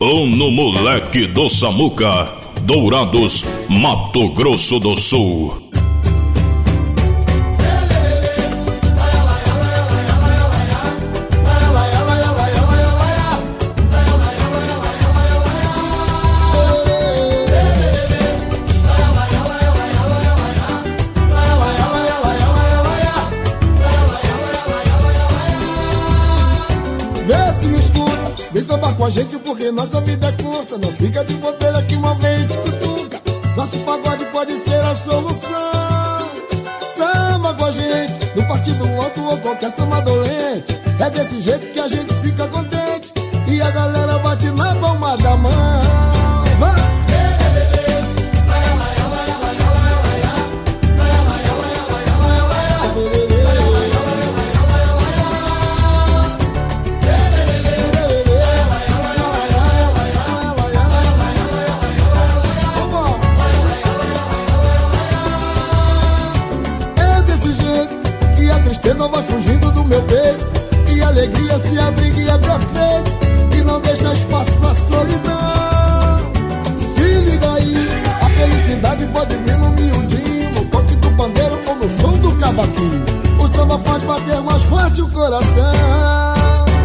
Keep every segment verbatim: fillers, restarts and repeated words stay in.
Um no moleque do Samuca, Dourados, Mato Grosso do Sul. Vem sambar com a gente porque nossa vida é curta. Não fica de bobeira que uma vez cutuca. Nosso pagode pode ser a solução. Samba com a gente, no partido alto ou qualquer samba dolente. É desse jeito que a gente fica contente e a galera bate na palma da mão. Vai! Tristeza vai fugindo do meu peito e a alegria se abriga e é perfeito e não deixa espaço pra solidão. Se liga aí, a felicidade pode vir no miudinho, no toque do pandeiro ou no som do cavaquinho. O samba faz bater mais forte o coração.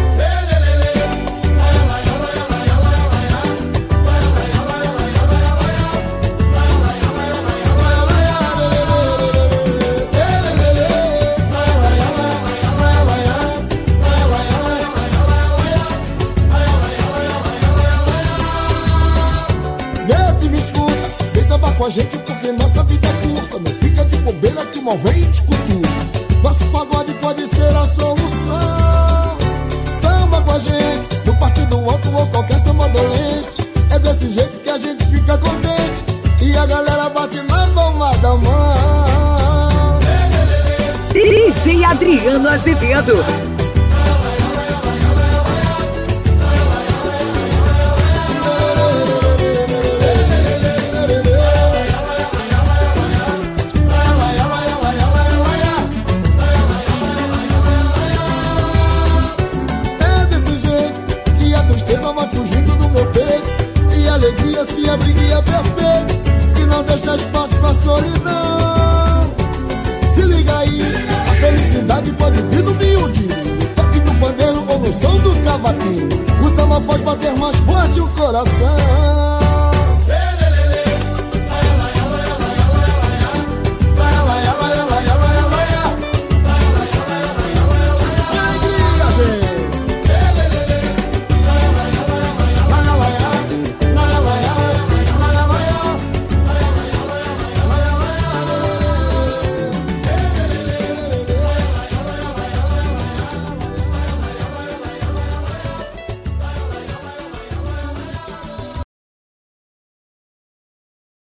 Com a gente porque nossa vida é curta. Não fica de bobeira que mal vem te cutuca. Nosso pagode pode ser a solução. Samba com a gente, no partido alto ou qualquer samba dolente. É desse jeito que a gente fica contente e a galera bate na palma da mão. D J Adriano Azevedo. Se abriga e é perfeito e não deixa espaço pra solidão. Se liga aí, a felicidade pode vir no miudinho, no toque do pandeiro ou no som do cavaquinho. O samba faz bater mais forte o coração.